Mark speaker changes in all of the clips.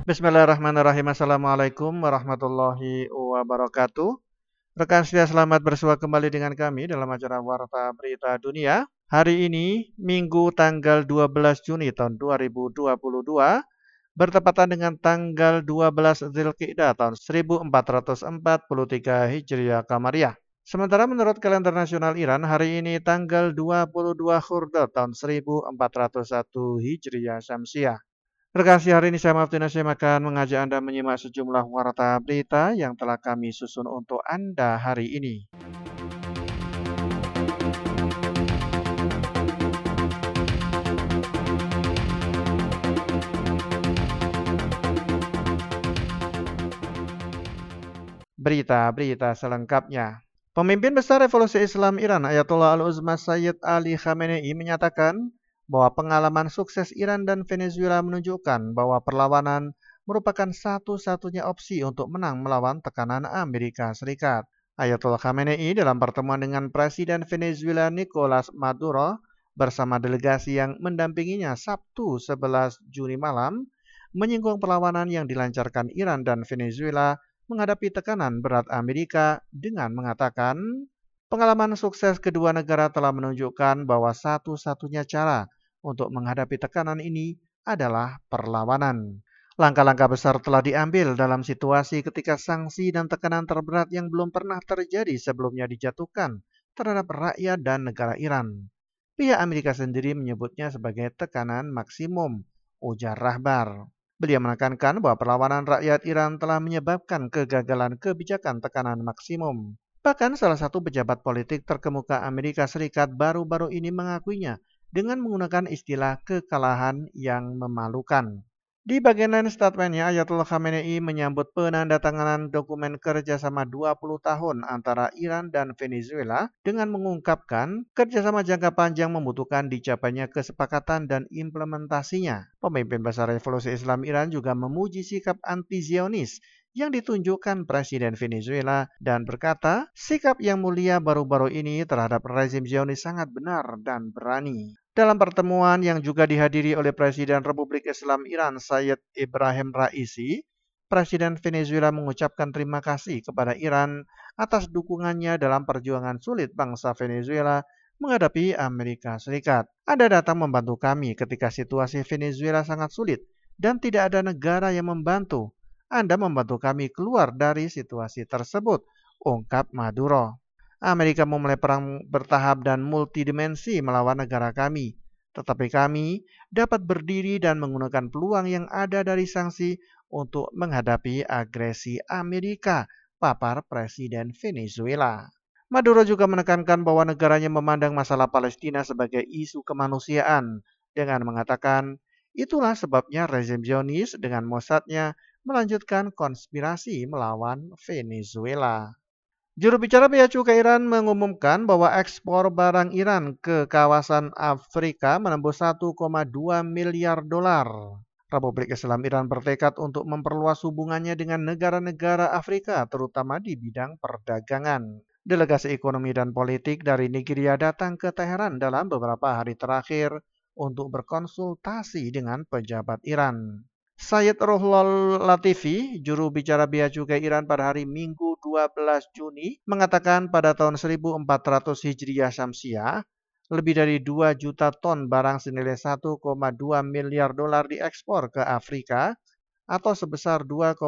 Speaker 1: Bismillahirrahmanirrahim. Assalamualaikum warahmatullahi wabarakatuh. Rekan setia, selamat bersua kembali dengan kami dalam acara Warta Berita Dunia. Hari ini, Minggu tanggal 12 Juni tahun 2022, bertepatan dengan tanggal 12 Dzulqa'dah tahun 1443 Hijriah Kamariah. Sementara menurut kalender nasional Iran, hari ini tanggal 22 Khordad tahun 1401 Hijriah Syamsiah. Redaksi hari ini saya Maftin Hasyim akan mengajak Anda menyimak sejumlah warta berita yang telah kami susun untuk Anda hari ini. Berita-berita selengkapnya. Pemimpin besar Revolusi Islam Iran Ayatollah Al-Uzma Sayyid Ali Khamenei menyatakan bahwa pengalaman sukses Iran dan Venezuela menunjukkan bahwa perlawanan merupakan satu-satunya opsi untuk menang melawan tekanan Amerika Serikat. Ayatollah Khamenei dalam pertemuan dengan Presiden Venezuela Nicolas Maduro bersama delegasi yang mendampinginya Sabtu 11 Juni malam menyinggung perlawanan yang dilancarkan Iran dan Venezuela menghadapi tekanan berat Amerika dengan mengatakan, pengalaman sukses kedua negara telah menunjukkan bahwa satu-satunya cara untuk menghadapi tekanan ini adalah perlawanan. Langkah-langkah besar telah diambil dalam situasi ketika sanksi dan tekanan terberat yang belum pernah terjadi sebelumnya dijatuhkan terhadap rakyat dan negara Iran. Pihak Amerika sendiri menyebutnya sebagai tekanan maksimum, ujar Rahbar. Beliau menekankan bahwa perlawanan rakyat Iran telah menyebabkan kegagalan kebijakan tekanan maksimum. Bahkan salah satu pejabat politik terkemuka Amerika Serikat baru-baru ini mengakuinya dengan menggunakan istilah kekalahan yang memalukan. Di bagian lain statementnya, Ayatollah Khamenei menyambut penandatanganan dokumen kerjasama 20 tahun antara Iran dan Venezuela dengan mengungkapkan kerjasama jangka panjang membutuhkan dicapainya kesepakatan dan implementasinya. Pemimpin besar Revolusi Islam Iran juga memuji sikap anti-Zionis yang ditunjukkan Presiden Venezuela dan berkata, sikap yang mulia baru-baru ini terhadap rezim Zionis sangat benar dan berani. Dalam pertemuan yang juga dihadiri oleh Presiden Republik Islam Iran Sayyid Ibrahim Raisi, Presiden Venezuela mengucapkan terima kasih kepada Iran atas dukungannya dalam perjuangan sulit bangsa Venezuela menghadapi Amerika Serikat. Anda datang membantu kami ketika situasi Venezuela sangat sulit dan tidak ada negara yang membantu. Anda membantu kami keluar dari situasi tersebut, ungkap Maduro. Amerika memulai perang bertahap dan multidimensi melawan negara kami. Tetapi kami dapat berdiri dan menggunakan peluang yang ada dari sanksi untuk menghadapi agresi Amerika, papar Presiden Venezuela. Maduro juga menekankan bahwa negaranya memandang masalah Palestina sebagai isu kemanusiaan dengan mengatakan, itulah sebabnya rezim Zionis dengan Mossadnya melanjutkan konspirasi melawan Venezuela. Juru bicara Bea Cukai Iran mengumumkan bahwa ekspor barang Iran ke kawasan Afrika menembus 1,2 miliar dolar. Republik Islam Iran bertekad untuk memperluas hubungannya dengan negara-negara Afrika, terutama di bidang perdagangan. Delegasi ekonomi dan politik dari Nigeria datang ke Teheran dalam beberapa hari terakhir untuk berkonsultasi dengan pejabat Iran. Sayyid Ruhollah Latifi, juru bicara Bea Cukai Iran pada hari Minggu 12 Juni, mengatakan pada tahun 1400 Hijriah Syamsiah, lebih dari 2 juta ton barang senilai 1,2 miliar dolar diekspor ke Afrika atau sebesar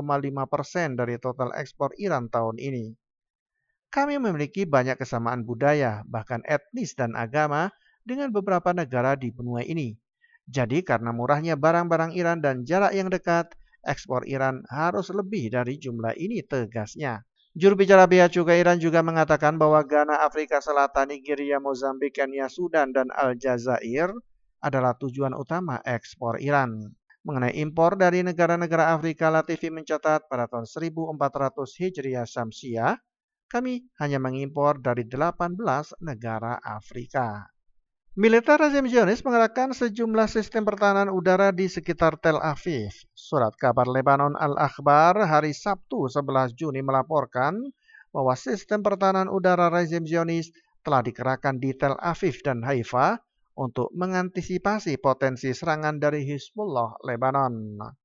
Speaker 1: 2,5% dari total ekspor Iran tahun ini. Kami memiliki banyak kesamaan budaya, bahkan etnis dan agama dengan beberapa negara di benua ini. Jadi karena murahnya barang-barang Iran dan jarak yang dekat, ekspor Iran harus lebih dari jumlah ini, tegasnya. Juru bicara Bea Cukai Iran juga mengatakan bahwa Ghana, Afrika Selatan, Nigeria, Mozambik, Kenya, Sudan, dan Aljazair adalah tujuan utama ekspor Iran. Mengenai impor dari negara-negara Afrika, Latifi mencatat pada tahun 1400 Hijriah Syamsiah, kami hanya mengimpor dari 18 negara Afrika. Militer rezim Zionis mengerahkan sejumlah sistem pertahanan udara di sekitar Tel Aviv. Surat kabar Lebanon Al-Akhbar hari Sabtu 11 Juni melaporkan bahwa sistem pertahanan udara rezim Zionis telah dikerahkan di Tel Aviv dan Haifa untuk mengantisipasi potensi serangan dari Hizbullah Lebanon.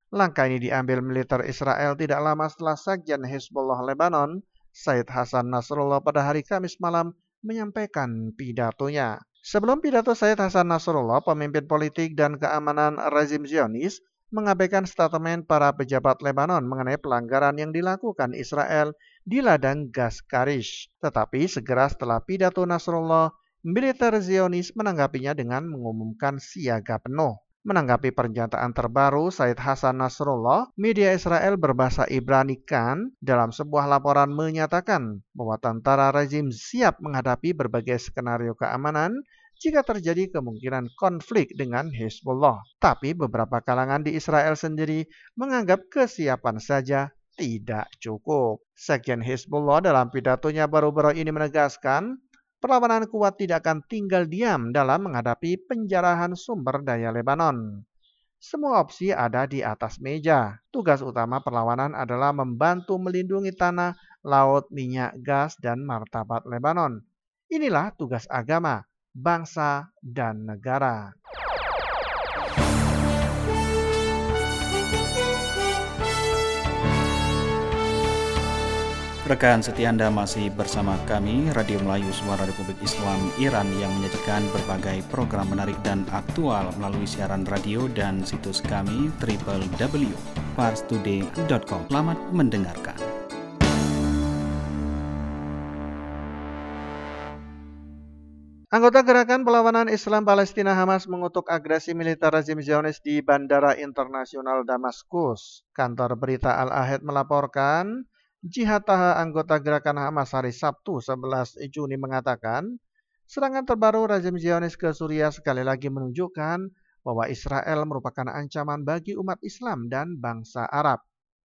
Speaker 1: Langkah ini diambil militer Israel tidak lama setelah Sekjen Hezbollah Lebanon, Said Hasan Nasrullah pada hari Kamis malam menyampaikan pidatonya. Sebelum pidato Said Hasan Nasrullah, pemimpin politik dan keamanan rezim Zionis mengabaikan statement para pejabat Lebanon mengenai pelanggaran yang dilakukan Israel di ladang gas Karish. Tetapi segera setelah pidato Nasrullah, militer Zionis menanggapinya dengan mengumumkan siaga penuh. Menanggapi pernyataan terbaru Said Hasan Nasrullah, media Israel berbahasa Ibrani Kan dalam sebuah laporan menyatakan bahwa tentara rezim siap menghadapi berbagai skenario keamanan jika terjadi kemungkinan konflik dengan Hezbollah. Tapi beberapa kalangan di Israel sendiri menganggap kesiapan saja tidak cukup. Sekjen Hezbollah dalam pidatonya baru-baru ini menegaskan perlawanan kuat tidak akan tinggal diam dalam menghadapi penjarahan sumber daya Lebanon. Semua opsi ada di atas meja. Tugas utama perlawanan adalah membantu melindungi tanah, laut, minyak, gas, dan martabat Lebanon. Inilah tugas agama, bangsa, dan negara.
Speaker 2: Rekan setia Anda masih bersama kami, Radio Melayu Suara Republik Islam Iran yang menyajikan berbagai program menarik dan aktual melalui siaran radio dan situs kami www.parstoday.com. Selamat mendengarkan.
Speaker 1: Anggota Gerakan Perlawanan Islam Palestina Hamas mengutuk agresi militer rezim Zionis di Bandara Internasional Damaskus. Kantor berita Al-Ahad melaporkan, Jihad Taha, anggota gerakan Hamas hari Sabtu 11 Juni mengatakan, serangan terbaru rezim Zionis ke Suriah sekali lagi menunjukkan bahwa Israel merupakan ancaman bagi umat Islam dan bangsa Arab.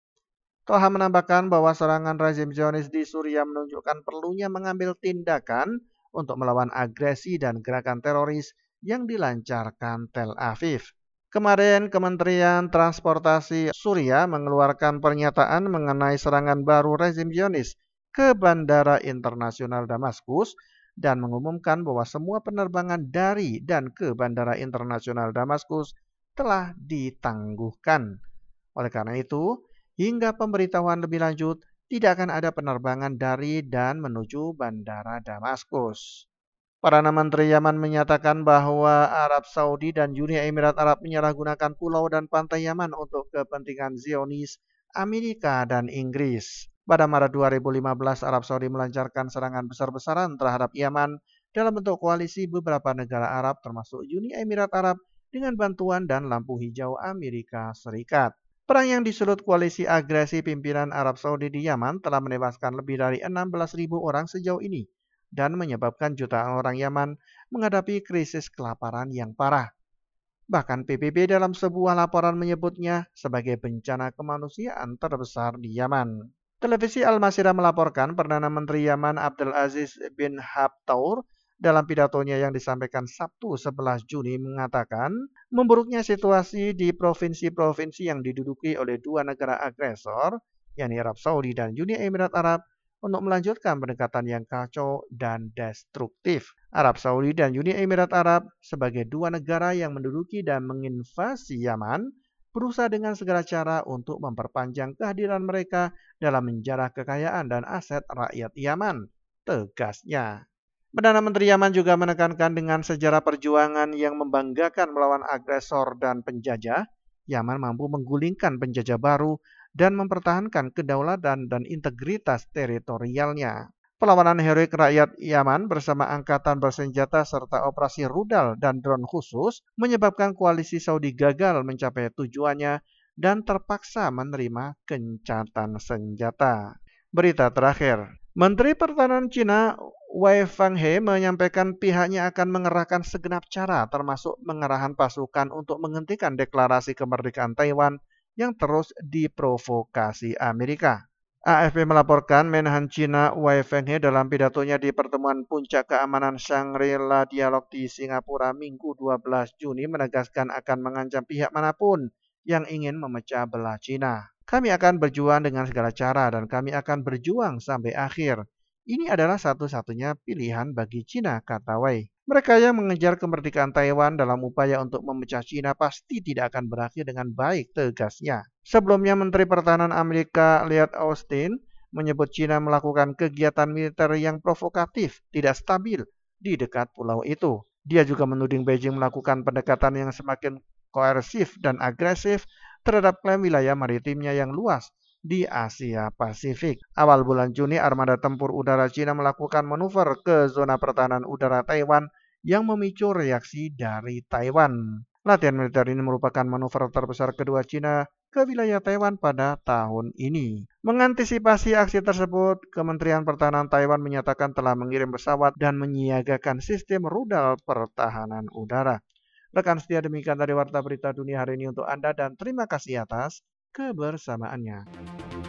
Speaker 1: Taha menambahkan bahwa serangan rezim Zionis di Suriah menunjukkan perlunya mengambil tindakan untuk melawan agresi dan gerakan teroris yang dilancarkan Tel Aviv. Kemarin Kementerian Transportasi Suriah mengeluarkan pernyataan mengenai serangan baru rezim Zionis ke Bandara Internasional Damaskus dan mengumumkan bahwa semua penerbangan dari dan ke Bandara Internasional Damaskus telah ditangguhkan. Oleh karena itu, hingga pemberitahuan lebih lanjut, tidak akan ada penerbangan dari dan menuju Bandara Damaskus. Perdana Menteri Yaman menyatakan bahwa Arab Saudi dan Uni Emirat Arab menyalahgunakan pulau dan pantai Yaman untuk kepentingan Zionis, Amerika, dan Inggris. Pada Maret 2015, Arab Saudi melancarkan serangan besar-besaran terhadap Yaman dalam bentuk koalisi beberapa negara Arab termasuk Uni Emirat Arab dengan bantuan dan lampu hijau Amerika Serikat. Perang yang disulut koalisi agresi pimpinan Arab Saudi di Yaman telah menewaskan lebih dari 16.000 orang sejauh ini dan menyebabkan jutaan orang Yaman menghadapi krisis kelaparan yang parah. Bahkan PBB dalam sebuah laporan menyebutnya sebagai bencana kemanusiaan terbesar di Yaman. Televisi Al-Masirah melaporkan Perdana Menteri Yaman Abdul Aziz bin Habtaur dalam pidatonya yang disampaikan Sabtu 11 Juni mengatakan, memburuknya situasi di provinsi-provinsi yang diduduki oleh dua negara agresor, yakni Arab Saudi dan Uni Emirat Arab, untuk melanjutkan pendekatan yang kacau dan destruktif. Arab Saudi dan Uni Emirat Arab sebagai dua negara yang menduduki dan menginvasi Yaman berusaha dengan segala cara untuk memperpanjang kehadiran mereka dalam menjarah kekayaan dan aset rakyat Yaman, tegasnya. Perdana Menteri Yaman juga menekankan dengan sejarah perjuangan yang membanggakan melawan agresor dan penjajah, Yaman mampu menggulingkan penjajah baru dan mempertahankan kedaulatan dan integritas teritorialnya. Perlawanan heroik rakyat Yaman bersama angkatan bersenjata serta operasi rudal dan drone khusus menyebabkan koalisi Saudi gagal mencapai tujuannya dan terpaksa menerima gencatan senjata. Berita terakhir, Menteri Pertahanan Cina Wei Fenghe menyampaikan pihaknya akan mengerahkan segenap cara termasuk pengerahan pasukan untuk menghentikan deklarasi kemerdekaan Taiwan yang terus diprovokasi Amerika. AFP melaporkan Menhan Cina Wei Fenghe dalam pidatonya di pertemuan puncak keamanan Shangri-La Dialog di Singapura Minggu 12 Juni menegaskan akan mengancam pihak manapun yang ingin memecah belah Cina. Kami akan berjuang dengan segala cara dan kami akan berjuang sampai akhir. Ini adalah satu-satunya pilihan bagi Cina, kata Wei. Mereka yang mengejar kemerdekaan Taiwan dalam upaya untuk memecah Cina pasti tidak akan berakhir dengan baik, tegasnya. Sebelumnya, Menteri Pertahanan Amerika Lloyd Austin menyebut Cina melakukan kegiatan militer yang provokatif, tidak stabil di dekat pulau itu. Dia juga menuding Beijing melakukan pendekatan yang semakin koersif dan agresif terhadap klaim wilayah maritimnya yang luas di Asia Pasifik. Awal bulan Juni, armada tempur udara Cina melakukan manuver ke zona pertahanan udara Taiwan yang memicu reaksi dari Taiwan. Latihan militer ini merupakan manuver terbesar kedua Cina ke wilayah Taiwan pada tahun ini. Mengantisipasi aksi tersebut, Kementerian Pertahanan Taiwan menyatakan telah mengirim pesawat dan menyiagakan sistem rudal pertahanan udara. Rekan setia, demikian dari Warta Berita Dunia hari ini untuk Anda dan terima kasih atas kebersamaannya.